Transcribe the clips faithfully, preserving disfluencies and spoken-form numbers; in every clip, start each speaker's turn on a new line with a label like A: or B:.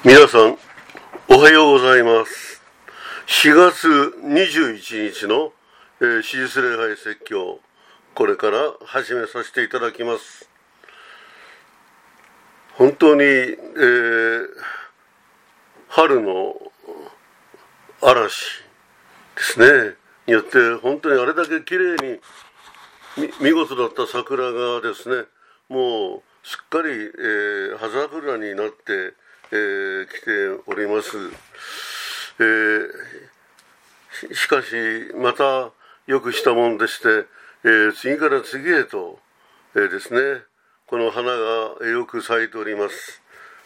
A: 皆さんおはようございます。しがつにじゅういちにちの、えー、史実礼拝説教、これから始めさせていただきます。本当に、えー、春の嵐ですねによって本当にあれだけ綺麗に見事だった桜がですね、もうすっかり、えー、葉桜になってえー、来ております。えー、しかしまたよくしたもんでして、えー、次から次へと、えー、ですね、この花がよく咲いております。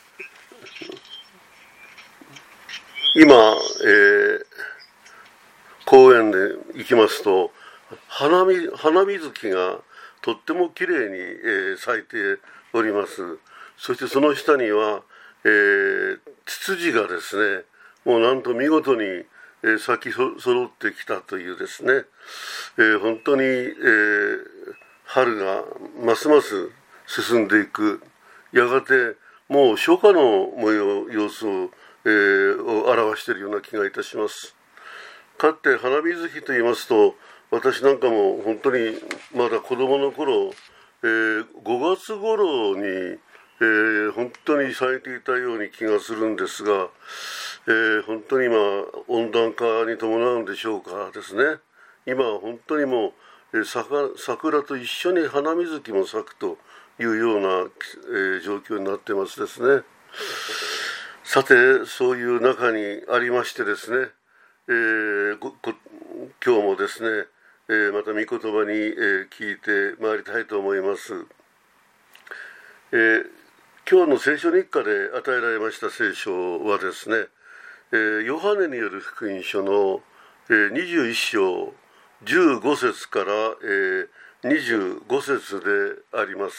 A: 今、えー、公園で行きますと花見、花水木がとってもきれいに、えー、咲いております。そしてその下にはえー、ツツジがですね、もうなんと見事に、えー、咲きそ揃ってきたというですね、えー、本当に、えー、春がますます進んでいく、やがてもう初夏の模様様子を、えー、を表しているような気がいたします。かつて花火月と言いますと、私なんかも本当にまだ子供の頃、えー、ごがつ頃にえー、本当に咲いていたように気がするんですが、えー、本当に今温暖化に伴うんでしょうかですね、今は本当にもう、えー、桜と一緒に花水木も咲くというような、えー、状況になってますですね。さて、そういう中にありましてですね、えー、ごご今日もですね、えー、また御言葉に、えー、聞いてまいりたいと思います。えー今日の聖書日課で与えられました聖書はですね、えー、ヨハネによる福音書の、えー、にじゅういっしょうじゅうごせつから、えー、にじゅうごせつであります。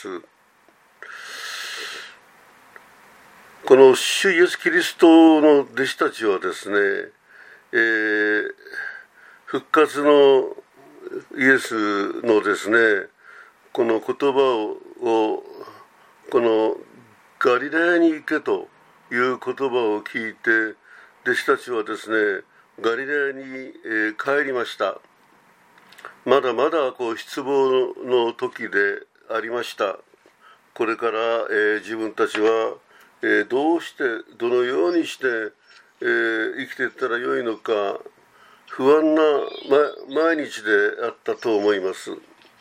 A: この主イエスキリストの弟子たちはですね、えー、復活のイエスのですね、この言葉を、このガリラヤに行けという言葉を聞いて、弟子たちはですね、ガリラヤに、えー、帰りました。まだまだこう失望の時でありました。これから、えー、自分たちは、えー、どうしてどのようにして、えー、生きていったらよいのか、不安な、ま、毎日であったと思います。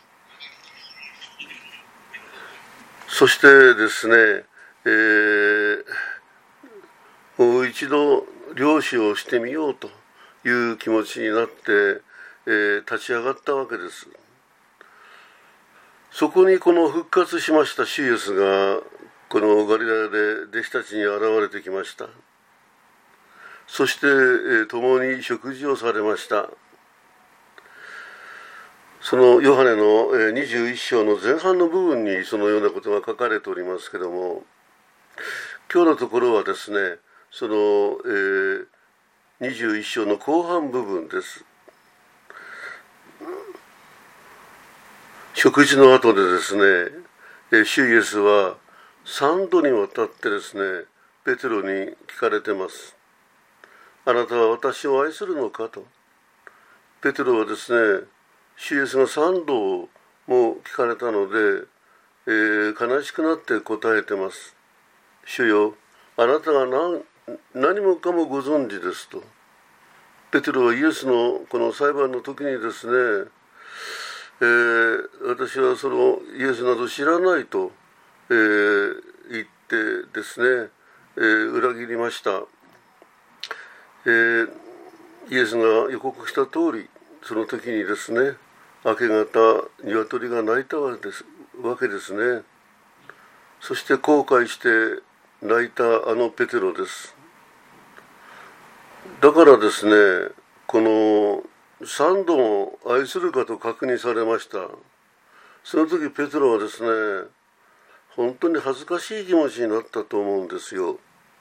A: そしてですね、えー、もう一度漁師をしてみようという気持ちになって、えー、立ち上がったわけです。そこにこの復活しました主イエスがこのガリラヤで弟子たちに現れてきました。そして、えー、共に食事をされました。そのヨハネのにじゅういっしょうの前半の部分にそのようなことが書かれておりますけども、今日のところはですね、その、えー、にじゅういっしょうの後半部分です。食事の後でですね、主イエスはさんどにわたってですね、ペテロに聞かれてます。あなたは私を愛するのかと。ペテロはですね、主イエスがさんども聞かれたので、えー、悲しくなって答えてます。主よ、あなたが 何, 何もかもご存知ですと。ペテロはイエスのこの裁判の時にですね、えー、私はそのイエスなど知らないと、えー、言ってですね、えー、裏切りました。えー、イエスが予告した通り、その時にですね、明け方鶏が鳴いたわけです、わけですね。そして後悔して泣いたあのペテロです。だからですね、このさんども愛するかと確認されました。その時ペテロはですね、本当に恥ずかしい気持ちになったと思うんですよ。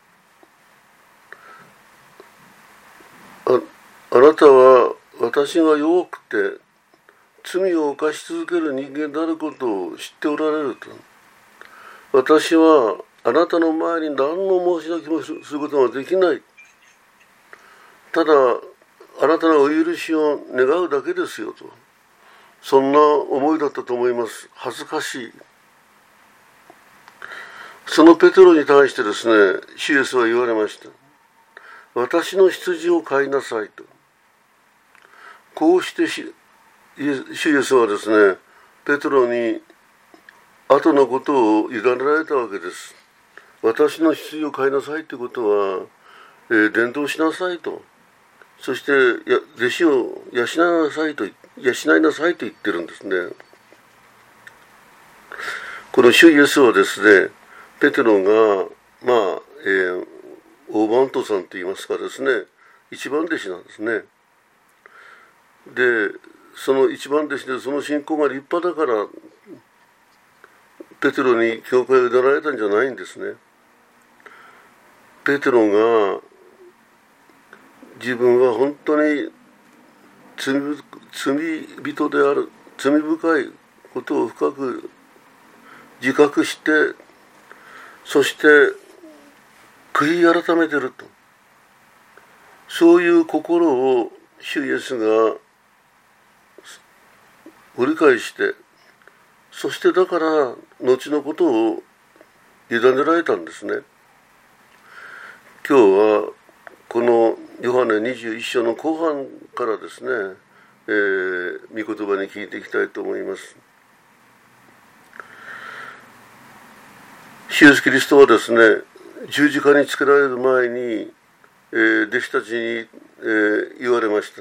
A: あ、あなたは私が弱くて罪を犯し続ける人間であることを知っておられると。私はあなたの前に何の申し出もすることができない。ただあなたのお許しを願うだけですよと、そんな思いだったと思います。恥ずかしい。そのペテロに対してですね、主イエスは言われました。私の羊を飼いなさいと。こうして主イエスはですね、ペテロに後のことを委ねられたわけです。私の羊を飼いなさいということは、えー、伝道しなさいと、そしてや弟子を養いなさいと養いなさいと言ってるんですね。この主イエスはですね、ペテロがまあ、えー、大番頭さんといいますかですね、一番弟子なんですね。でその一番弟子でその信仰が立派だからペテロに教会を委ねられたんじゃないんですね。ペテロが自分は本当に罪、罪人である、罪深いことを深く自覚して、そして悔い改めてると、そういう心を主イエスがご理解して、そしてだから後のことを委ねられたんですね。今日はこのヨハネにじゅういっ章の後半からですね、えー、御言葉に聞いていきたいと思います。主イエスキリストはですね、十字架につけられる前に、えー、弟子たちに、えー、言われました。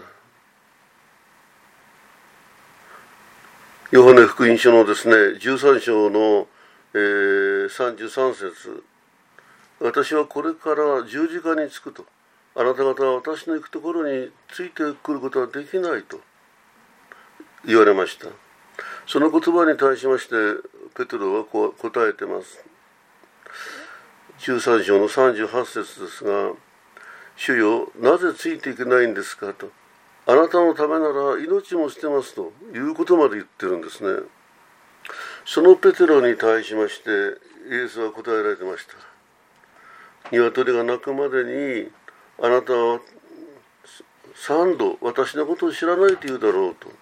A: ヨハネ福音書のですね、じゅうさん章の、えー、さんじゅうさん節、私はこれから十字架につくと、あなた方は私の行くところについてくることはできないと言われました。その言葉に対しましてペテロはこう答えてます。じゅうさん章のさんじゅうはち節ですが、主よ、なぜついていけないんですかと、あなたのためなら命も捨てますということまで言ってるんですね。そのペテロに対しましてイエスは答えられてました。鶏が鳴くまでにあなたは三度私のことを知らないと言うだろうと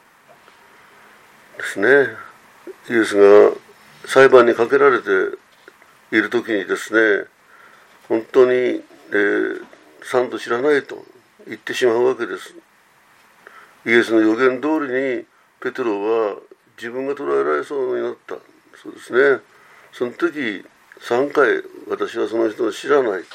A: ですね。イエスが裁判にかけられている時にですね、本当に、えー、三度知らないと言ってしまうわけです。イエスの予言通りにペテロは自分が捕らえられそうになった。そうですね。その時さんかい私はその人を知らない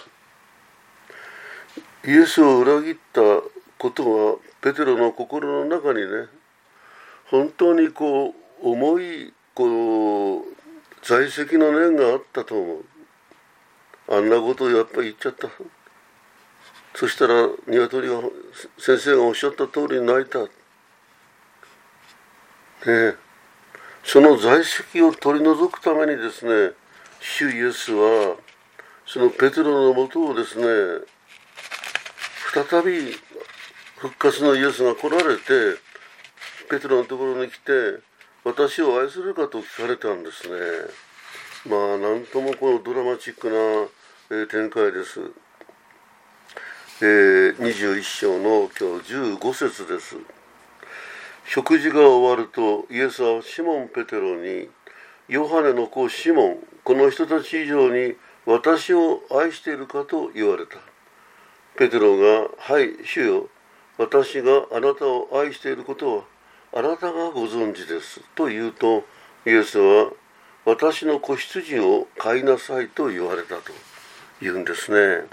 A: と。イエスを裏切ったことはペテロの心の中にね、本当にこう重いこう在籍の念があったと思う。あんなことをやっぱり言っちゃった。そしたら鶏が先生がおっしゃった通りに泣いた。ねえ、その在籍を取り除くためにですね、主イエスはそのペテロのもとをですね、再び復活のイエスが来られて、ペテロのところに来て、私を愛するかと聞かれたんですね。まあなんともこのドラマチックな、えー、展開です。えー、にじゅういっ章の今日じゅうご節です。食事が終わるとイエスはシモン・ペテロに、ヨハネの子シモン、この人たち以上に私を愛しているかと言われた。ペテロが、はい、主よ、私があなたを愛していることはあなたがご存知ですと言うと、イエスは私の子羊を飼いなさいと言われたと言うんですね。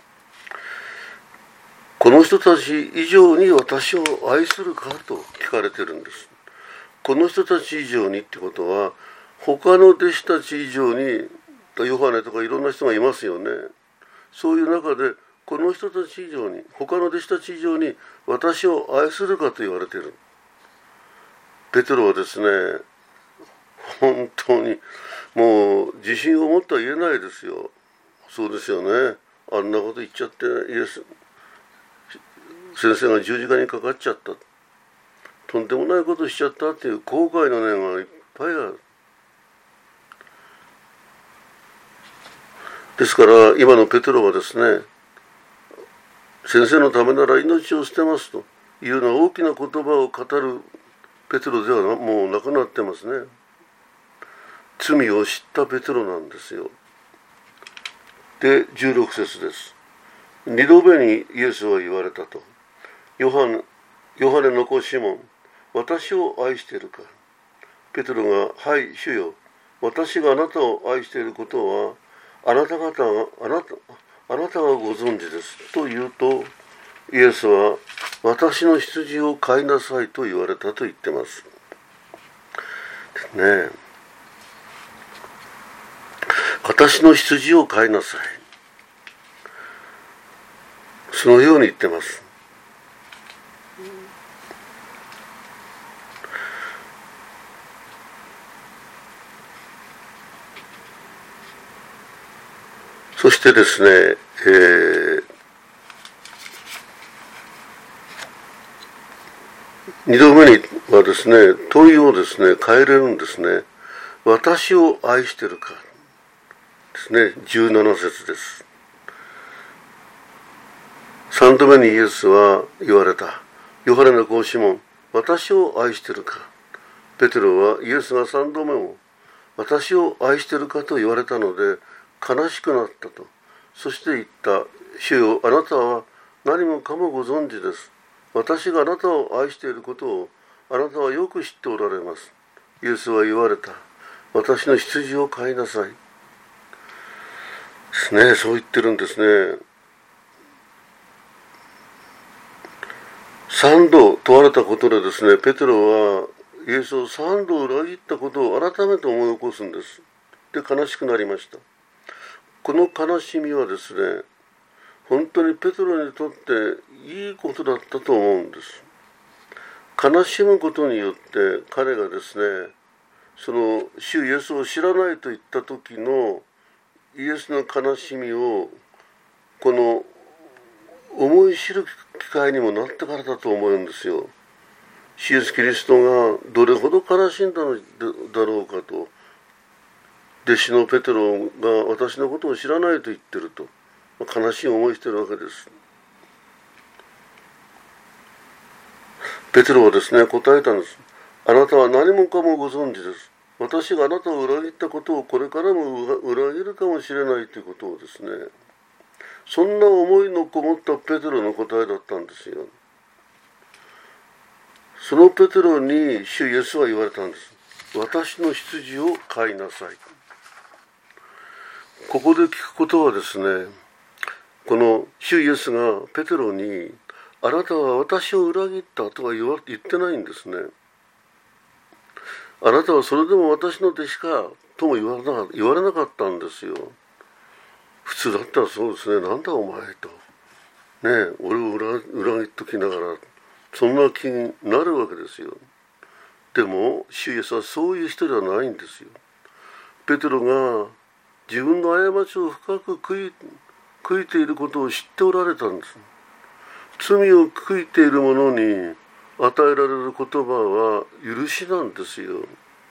A: この人たち以上に私を愛するかと聞かれてるんです。この人たち以上にってことは、他の弟子たち以上に、ヨハネとかいろんな人がいますよね。そういう中でこの人たち以上に、他の弟子たち以上に私を愛するかと言われている。ペテロはですね、本当にもう自信を持っては言えないですよ。そうですよね。あんなこと言っちゃってイエス先生が十字架にかかっちゃった、とんでもないことしちゃったっていう後悔の念がいっぱいある。 ですから今のペテロはですね、先生のためなら命を捨てますというような大きな言葉を語るペテロではもうなくなってますね。罪を知ったペテロなんですよ。でじゅうろく節です。二度目にイエスは言われたと。ヨハネ、ヨハネの子シモン、私を愛しているか。ペテロが、はい主よ、私があなたを愛していることはあなた方があなたあなたがご存知ですと言うと、イエスは私の羊を飼いなさいと言われたと言ってますね。え私の羊を飼いなさい、そのように言ってます。そしてですね、えー、二度目にはですね、問いをですね変えれるんですね。私を愛してるかですね。じゅうなな節です。三度目にイエスは言われた。ヨハネの子シモン、私を愛してるか。ペテロはイエスが三度目も私を愛してるかと言われたので悲しくなったと。そして言った。主よ、あなたは何もかもご存知です。私があなたを愛していることをあなたはよく知っておられます。イエスは言われた。私の羊を飼いなさい。ですね、そう言ってるんですね。三度問われたことでですね、ペテロはイエスを三度裏切ったことを改めて思い起こすんです。で、悲しくなりました。この悲しみはですね、本当にペテロにとっていいことだったと思うんです。悲しむことによって彼がですね、その主イエスを知らないと言った時のイエスの悲しみをこの思い知る機会にもなってからだと思うんですよ。主イエスキリストがどれほど悲しんだのだろうかと。弟子のペテロが私のことを知らないと言ってると悲しい思いしてるわけです。ペテロはですね答えたんです。あなたは何もかもご存知です。私があなたを裏切ったことをこれからも裏切るかもしれないということをですね、そんな思いのこもったペテロの答えだったんですよ。そのペテロに主イエスは言われたんです。私の羊を飼いなさい。ここで聞くことはですね、この主イエスがペテロにあなたは私を裏切ったとは言わ言ってないんですね。あなたはそれでも私の弟子かとも言われなかった、言われなかったんですよ。普通だったらそうですね、なんだお前と。ねえ、俺を 裏, 裏切っときながら、そんな気になるわけですよ。でも、主イエスはそういう人ではないんですよ。ペテロが自分の過ちを深く悔い、悔いていることを知っておられたんです。罪を悔いている者に与えられる言葉は許しなんですよ。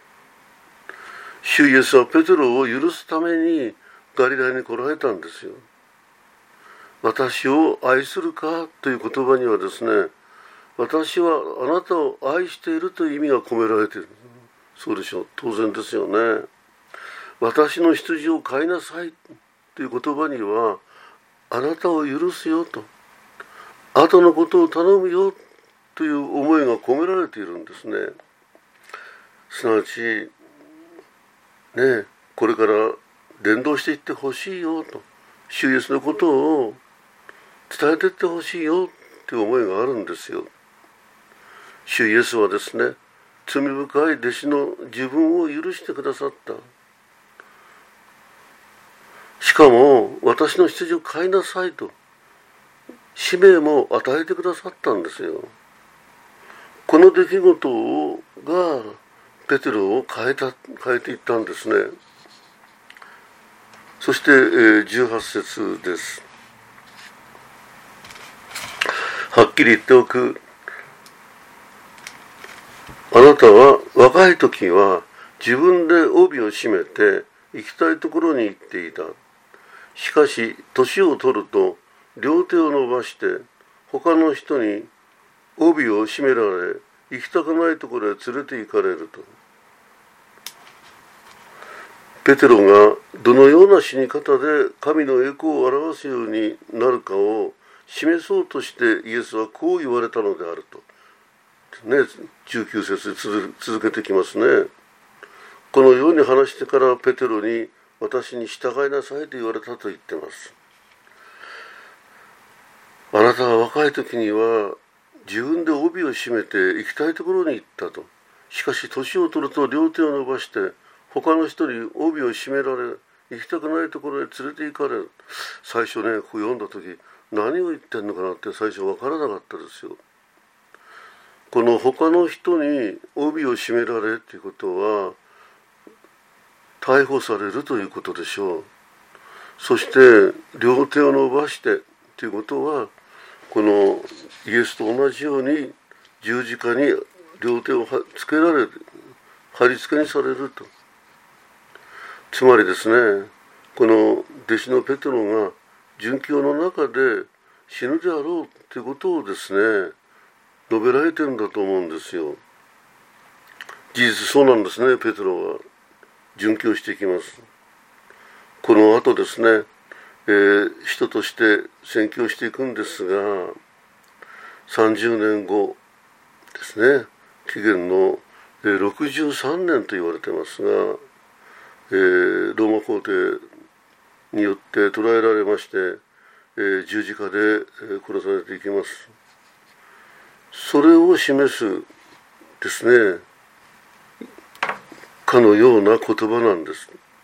A: 主イエスはペテロを許すためにガリラヤに来られたんですよ。私を愛するかという言葉にはですね、私はあなたを愛しているという意味が込められている。そうでしょう。当然ですよね。私の羊を飼いなさいという言葉には、あなたを許すよと、後のことを頼むよという思いが込められているんですね。すなわちね、これから伝道していってほしいよと、主イエスのことを伝えていってほしいよという思いがあるんですよ。主イエスはですね、罪深い弟子の自分を許してくださった。しかも私の羊を飼いなさいと使命も与えてくださったんですよ。この出来事がペテロを変えた変えていったんですね。そして、えー、じゅうはち節です。はっきり言っておく。あなたは若い時は自分で帯を締めて行きたいところに行っていた。 しかし年を取ると両手を伸ばして他の人に帯を締められ、行きたくないところへ連れて行かれると。ペテロがどのような死に方で神の栄光を表すようになるかを示そうとしてイエスはこう言われたのであると、ね、じゅうきゅう節で続けてきますね。このように話してからペテロに私に従いなさいと言われたと言っています。あなたは若い時には自分で帯を締めて行きたいところに行ったと。しかし年を取ると両手を伸ばして他の人に帯を締められ、行きたくないところへ連れて行かれる。最初ね、こう読んだ時何を言ってんのかなって最初分からなかったですよ。この他の人に帯を締められるということは逮捕されるということでしょう。そして両手を伸ばしてということは、このイエスと同じように十字架に両手をつけられる、貼り付けにされると。つまりですね、この弟子のペテロが殉教の中で死ぬであろうということをですね、述べられてるんだと思うんですよ。事実そうなんですね。ペテロは殉教していきます。この後ですね、えー、人として宣教していくんですが、さんじゅうねんごですね、紀元のろくじゅうさんねんと言われてますが、えー、ローマ皇帝によって捕らえられまして、えー、十字架で、えー、殺されていきます。それを示すですね、かのような言葉なんです。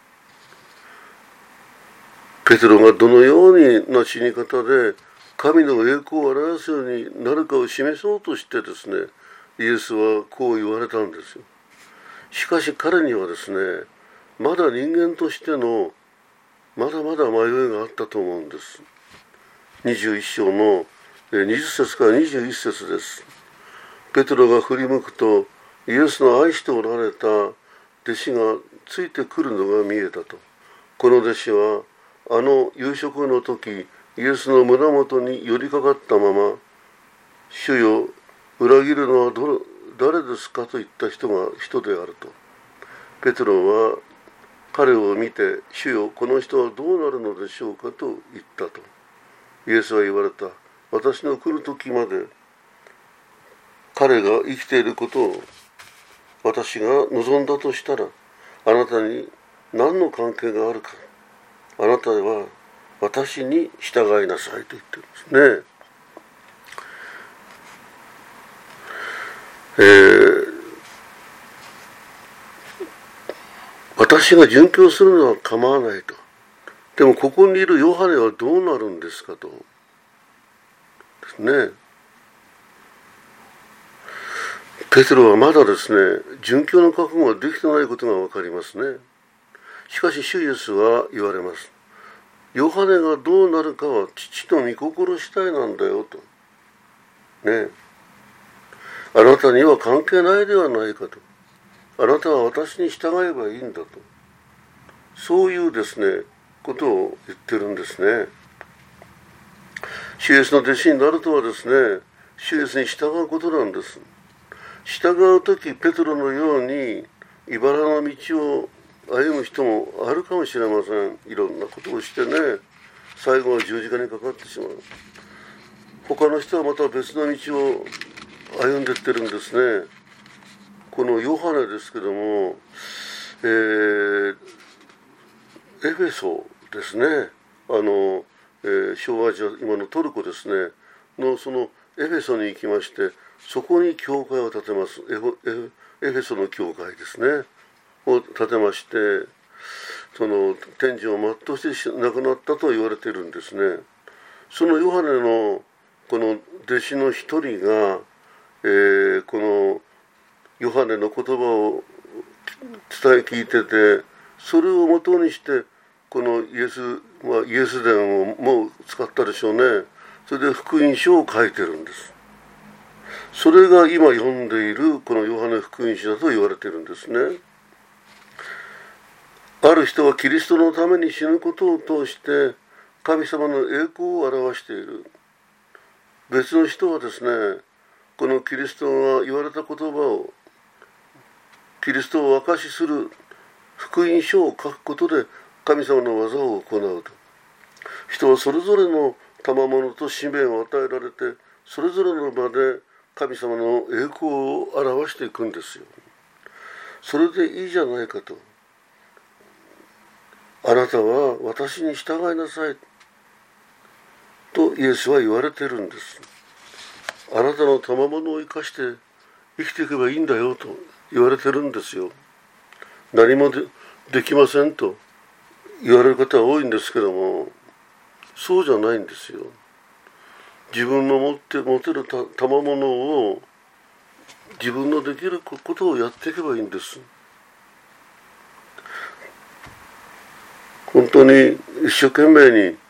A: ペテロがどのような死に方で神の栄光を表すようになるかを示そうとしてですね、イエスはこう言われたんですよ。しかし彼にはですね、まだ人間としてのまだまだ迷いがあったと思うんです。にじゅういっ章のにじゅっ節からにじゅういっ節です。ペテロが振り向くと、イエスの愛しておられた弟子がついてくるのが見えたと。この弟子はあの夕食の時、イエスの胸元に寄りかかったまま、主よ、裏切るのはど誰ですかと言った人が人であると。ペテロは彼を見て、主よ、この人はどうなるのでしょうかと言ったと。イエスは言われた。私の来る時まで彼が生きていることを私が望んだとしたら、あなたに何の関係があるか。あなたは私に従いなさいと言ってるんですね。えー、私が殉教するのは構わないと。でもここにいるヨハネはどうなるんですかと。ですね。ペテロはまだですね、殉教の覚悟ができてないことがわかりますね。しかし主イエスは言われます。ヨハネがどうなるかは父の御心次第なんだよと。ね。あなたには関係ないではないかと。あなたは私に従えばいいんだと。そういうですね、ことを言ってるんですね。主イエスの弟子になるとはですね、主イエスに従うことなんです。従うとき、ペテロのように茨の道を歩む人もあるかもしれません。いろんなことをしてね、最後は十字架にかかってしまう。他の人はまた別の道を歩んでいってるんですね。このヨハネですけども、えー、エフェソですね、あの、えー、小アジア、今のトルコですねのそのエフェソに行きまして、そこに教会を建てます。エフエフェソの教会ですねを建てまして、その天寿を全うして亡くなったと言われているんですね。そのヨハネのこの弟子の一人が、えー、このヨハネの言葉を伝え聞いてて、それを元にしてこのイエス、まあ、イエス伝をもう使ったでしょうね。それで福音書を書いてるんです。それが今読んでいるこのヨハネ福音書だと言われているんですね。 ある人はキリストのために死ぬことを通して神様の栄光を表している。別の人はですね、このキリストが言われた言葉を、キリストを証しする福音書を書くことで神様の技を行うと。人はそれぞれの賜物と使命を与えられて、それぞれの場で神様の栄光を表していくんですよ。それでいいじゃないかと。あなたは私に従いなさいとイエスは言われてるんです。あなたの賜物を生かして生きていけばいいんだよと言われてるんですよ。何も で, できませんと言われる方は多いんですけども、そうじゃないんですよ。自分の持って持てる賜物を自分のできることをやっていけばいいんです。本当に一生懸命に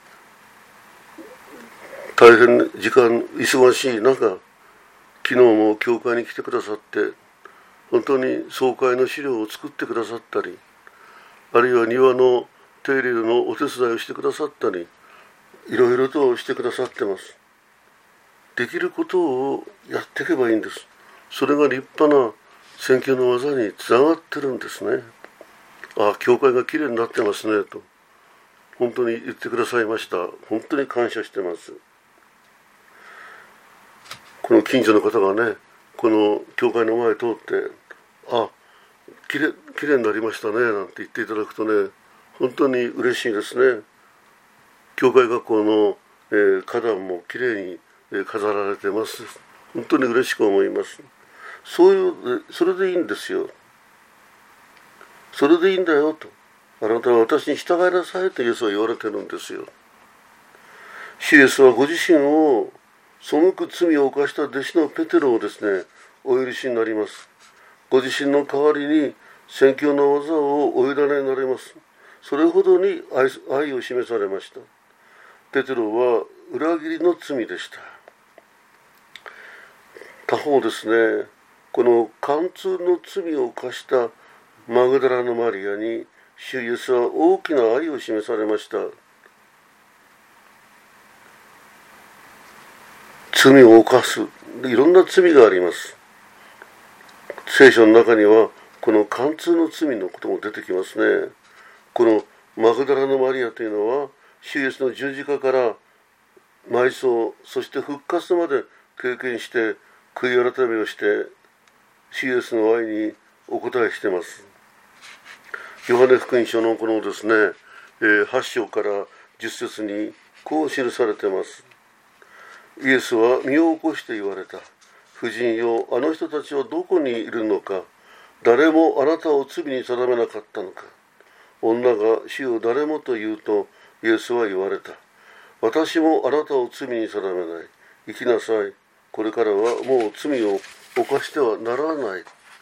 A: 大変時間忙しい中、昨日も教会に来てくださって、本当に総会の資料を作ってくださったり、あるいは庭の手入れのお手伝いをしてくださったり、いろいろとしてくださってます。できることをやっていけばいいんです。それが立派な宣教の技につながってるんですね。ああ、教会がきれいになってますねと本当に言ってくださいました。本当に感謝してます。この近所の方がね、この教会の前通って「あ、きれい、きれいになりましたね」なんて言っていただくとね、本当に嬉しいですね。教会学校の、えー、花壇もきれいに、えー、飾られてます。本当に嬉しく思います。そういうそれでいいんですよ。それでいいんだよと。あなたは私に従いなさいとイエスは言われてるんですよ。主イエスはご自身を背く罪を犯した弟子のペテロをですね、お許しになります。ご自身の代わりに宣教の技をお委ねになれます。それほどに 愛, 愛を示されました。ペテロは裏切りの罪でした。他方ですね、この貫通の罪を犯したマグダラのマリアに主イエスは大きな愛を示されました。罪を犯す、いろんな罪があります。聖書の中にはこの貫通の罪のことも出てきますね。このマグダラのマリアというのは主イエスの十字架から埋葬、そして復活まで経験して悔い改めをして主イエスの愛にお答えしています。ヨハネ福音書のこのですね、えー、はち章からじゅっ節にこう記されています。イエスは身を起こして言われた。婦人よ、あの人たちはどこにいるのか。誰もあなたを罪に定めなかったのか。女が主を誰もと言うとイエスは言われた。私もあなたを罪に定めない。生きなさい。これからはもう罪を犯してはならない。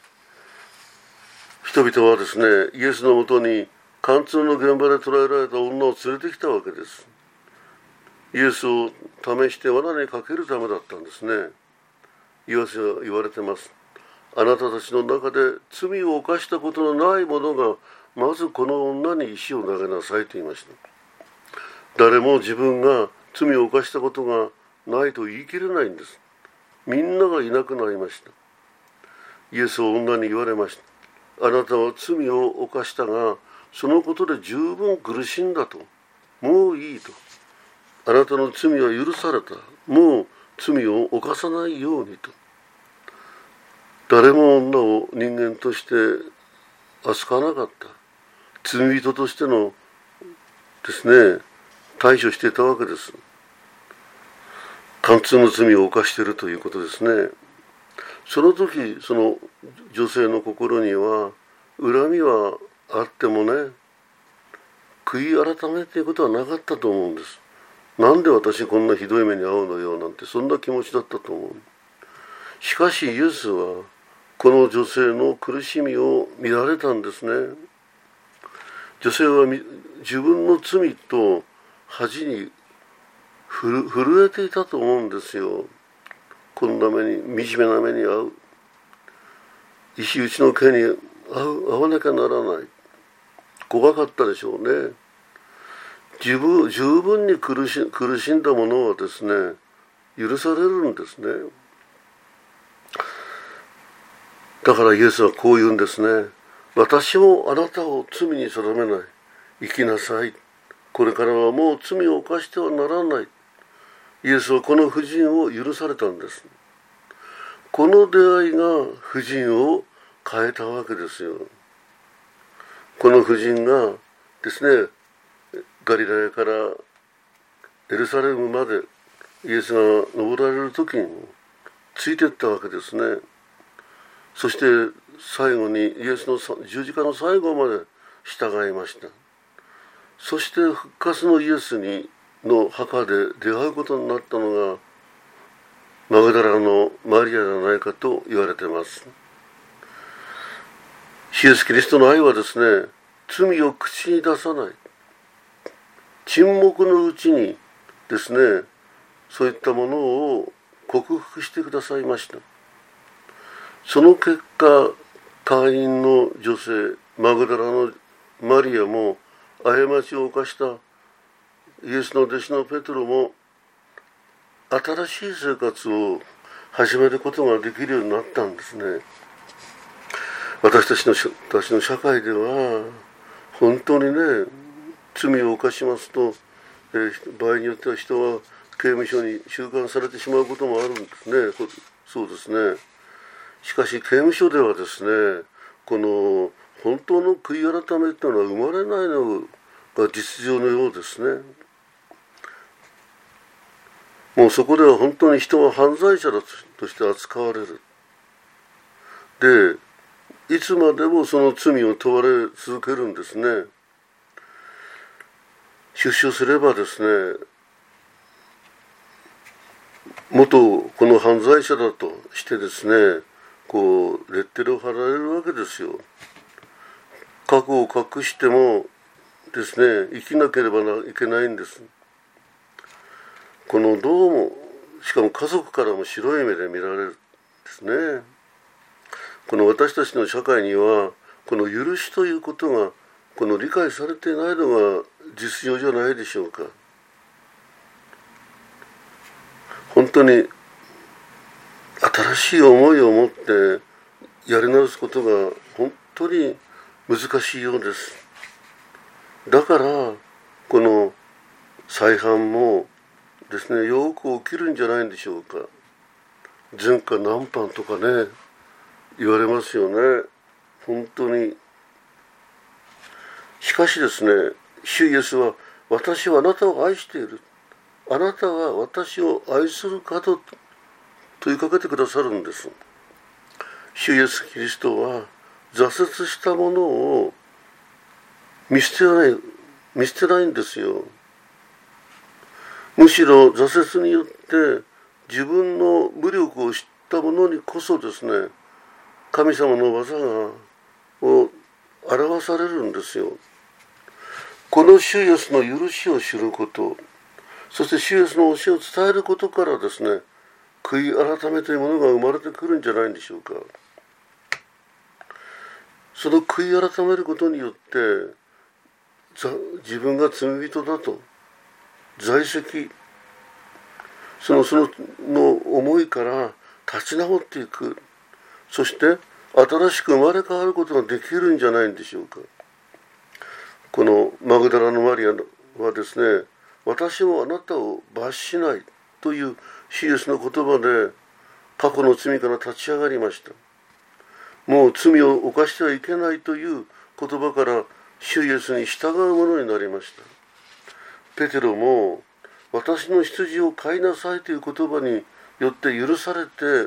A: 人々はですね、イエスのもとに貫通の現場で捕らえられた女を連れてきたわけです。イエスを試して罠にかけるためだったんですね。イエスは言われてます。あなたたちの中で罪を犯したことのない者がまずこの女に石を投げなさいと言いました。誰も自分が罪を犯したことがないと言い切れないんです。みんながいなくなりました。イエスは女に言われました。あなたは罪を犯したがそのことで十分苦しんだと。もういいと。あなたの罪は許された。もう罪を犯さないようにと。誰も女を人間として扱わなかった。罪人としてのですね、対処していたわけです。貫通の罪を犯しているということですね。その時、その女性の心には恨みはあってもね、悔い改めということはなかったと思うんです。なんで私こんなひどい目に遭うのよなんて、そんな気持ちだったと思う。しかしイエスはこの女性の苦しみを見られたんですね。女性は自分の罪と恥に震えていたと思うんですよ。こんな目に、惨めな目に遭う。石打ちの刑に遭う、遭わなきゃならない。 怖かったでしょうね。十分、十分に苦し、苦しんだものはですね、許されるんですね。だからイエスはこう言うんですね。私もあなたを罪に定めない。生きなさい。これからはもう罪を犯してはならない。イエスはこの婦人を許されたんです。この出会いが婦人を変えたわけですよ。この婦人がですね、ガリラヤからエルサレムまでイエスが登られる時についていったわけですね。そして最後にイエスの十字架の最後まで従いました。そして復活のイエスにの墓で出会うことになったのがマグダラのマリアではないかと言われています。イエス・キリストの愛はですね、罪を口に出さない、沈黙のうちにですね、そういったものを克服してくださいました。その結果、会員の女性マグダラのマリアも過ちを犯したイエスの弟子のペテロも新しい生活を始めることができるようになったんですね。私たちの私の社会では本当にね、罪を犯しますと、えー、場合によっては人は刑務所に収監されてしまうこともあるんですね。そうですね。しかし刑務所ではですね、この本当の悔い改めというのは生まれないのが実情のようですね。もうそこでは本当に人は犯罪者だとして扱われる。で、いつまでもその罪を問われ続けるんですね。出所すればですね、元この犯罪者だとしてですね、こうレッテルを貼られるわけですよ。過去を隠してもですね、生きなければいけないんです。このどうも、しかも家族からも白い目で見られるんですね。この私たちの社会にはこの許しということがこの理解されていないのが実情じゃないでしょうか。本当に新しい思いを持ってやり直すことが本当に難しいようです。だからこの再犯もですね、よく起きるんじゃないんでしょうか。前科何犯とかね、言われますよね。本当に。しかしですね、主イエスは私はあなたを愛している。あなたは私を愛するかと問いかけてくださるんです。主イエスキリストは挫折したものを見捨てない、見捨てないんですよ。むしろ挫折によって自分の無力を知った者にこそですね、神様の技がを表されるんですよ。この主イエスの許しを知ること、そして主イエスの教えを伝えることからですね、悔い改めというものが生まれてくるんじゃないんでしょうか。その悔い改めることによって自分が罪人だと在籍、そのそのの思いから立ち直っていく、そして新しく生まれ変わることができるんじゃないんでしょうか。このマグダラのマリアはですね、私もあなたを罰しないという主イエスの言葉で過去の罪から立ち上がりました。もう罪を犯してはいけないという言葉から主イエスに従うものになりました。ペテロも私の羊を飼いなさいという言葉によって許されて、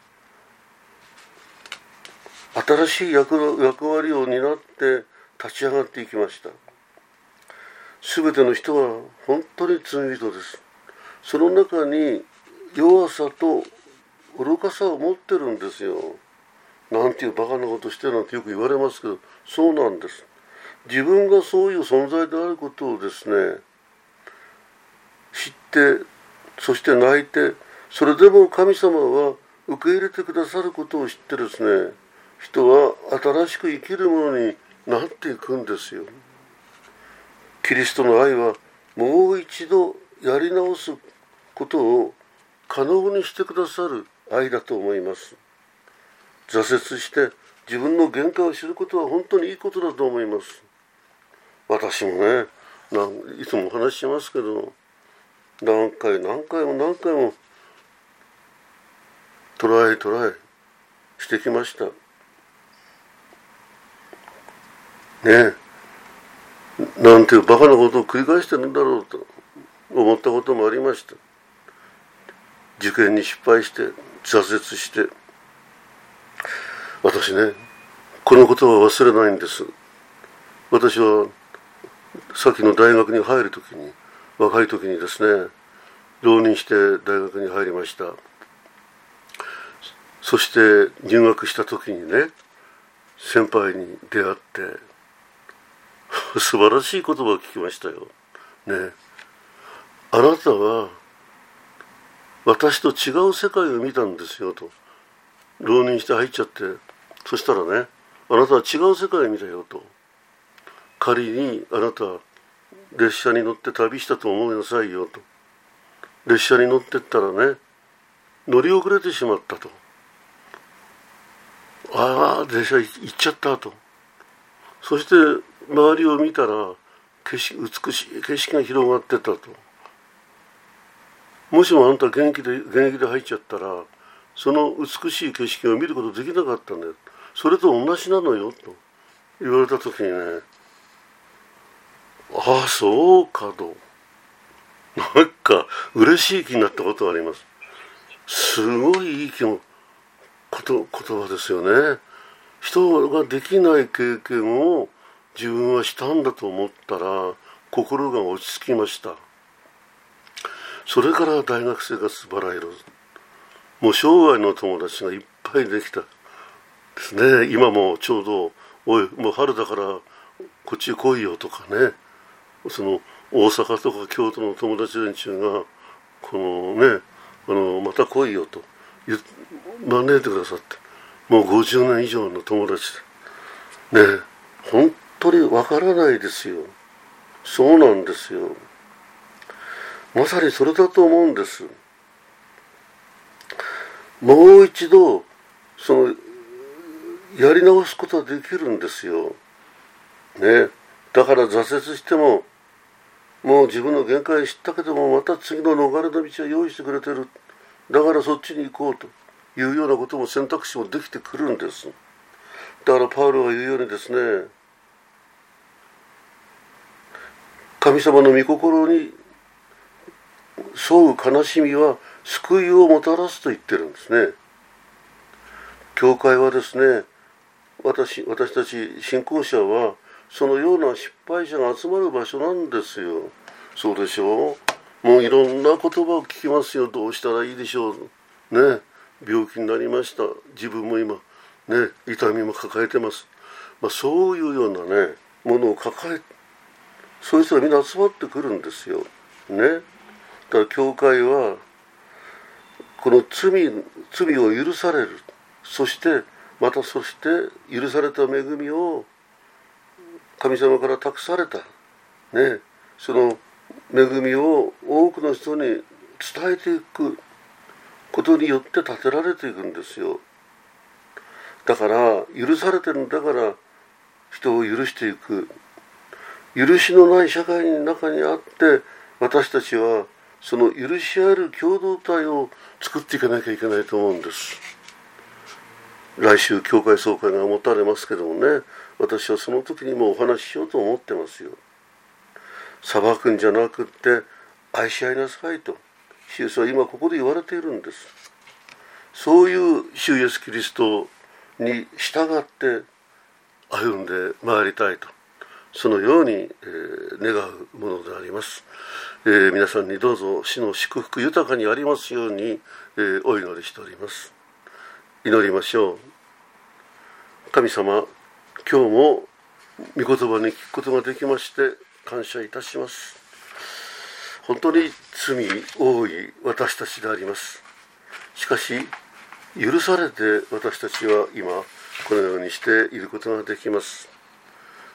A: 新しい役割を担って立ち上がっていきました。すべての人は本当に罪人です。その中に弱さと愚かさを持ってるんですよ。なんていうバカなことしてるなんてよく言われますけど、そうなんです。自分がそういう存在であることをですね、知って、そして泣いて、それでも神様は受け入れてくださることを知ってですね、人は新しく生きるものになっていくんですよ。キリストの愛はもう一度やり直すことを可能にしてくださる愛だと思います。挫折して自分の限界を知ることは本当にいいことだと思います。私もね、なんいつもお話ししますけど、何回何回も何回もトライトライしてきました。ねえ、なんていうバカなことを繰り返してるんだろうと思ったこともありました。受験に失敗して挫折して、私ね、このことは忘れないんです。私は先の大学に入るときに、若い時にですね、浪人して大学に入りました。そして入学した時にね、先輩に出会って素晴らしい言葉を聞きましたよ。ね、あなたは私と違う世界を見たんですよと。浪人して入っちゃって、そしたらね、あなたは違う世界を見たよと。仮にあなた列車に乗って旅したと思いなさいよと。列車に乗ってったらね、乗り遅れてしまったと。ああ、列車行っちゃったと。そして周りを見たら景色、美しい景色が広がってたと。もしもあんた現役で現役で入っちゃったら、その美しい景色を見ることできなかったんだよ。それと同じなのよと言われた時にね、ああそうかと、なんか嬉しい気になったことがあります。すごいいい気のこと言葉ですよね。人ができない経験を自分はしたんだと思ったら心が落ち着きました。それから大学生活バラ色、もう生涯の友達がいっぱいできたですね。今もちょうどおいもう春だからこっち来いよとかね、その大阪とか京都の友達連中がこのね、あのまた来いよと招いてくださって、もうごじゅうねん以上の友達でね、本当にわからないですよ。そうなんですよ。まさにそれだと思うんです。もう一度そのやり直すことはできるんですよ。ね、だから挫折しても、もう自分の限界知ったけども、また次の逃れの道を用意してくれてる。だからそっちに行こうというようなことも選択肢もできてくるんです。だからパウロが言うようにですね、神様の御心に沿う悲しみは救いをもたらすと言ってるんですね。教会はですね、私、私たち信仰者はそのような失敗者が集まる場所なんですよ。そうでしょう。もういろんな言葉を聞きますよ。どうしたらいいでしょうね。病気になりました。自分も今ね、痛みも抱えてます。まあ、そういうようなねものを抱え、そういう人がみんな集まってくるんですよね。だから教会はこの罪罪を許される、そしてまたそして許された恵みを神様から託されたね、その恵みを多くの人に伝えていくことによって立てられていくんですよ。だから許されてるんだから人を許していく、許しのない社会の中にあって私たちはその許し合える共同体を作っていかなきゃいけないと思うんです。来週教会総会が持たれますけどもね、私はその時にもお話ししようと思ってますよ。裁くんじゃなくって愛し合いなさいと主イエスは今ここで言われているんです。そういう主イエスキリストに従って歩んでまいりたいと、そのように、えー、願うものであります。えー、皆さんにどうぞ主の祝福豊かにありますように、えー、お祈りしております。祈りましょう。神様、今日も御言葉に聞くことができまして感謝いたします。本当に罪多い私たちであります。しかし許されて私たちは今このようにしていることができます。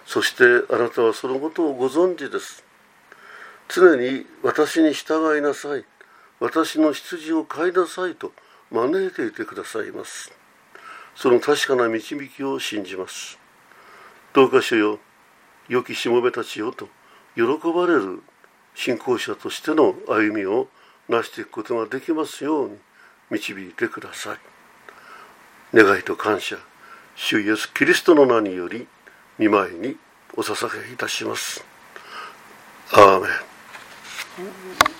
A: そしてあなたはそのことをご存知です。常に私に従いなさい、私の羊を飼いなさいと招いていてくださいます。その確かな導きを信じます。どうか主よ、良きしもべたちよと喜ばれる信仰者としての歩みをなしていくことができますように導いてください。願いと感謝、主イエスキリストの名により御前にお捧げいたします。アーメン。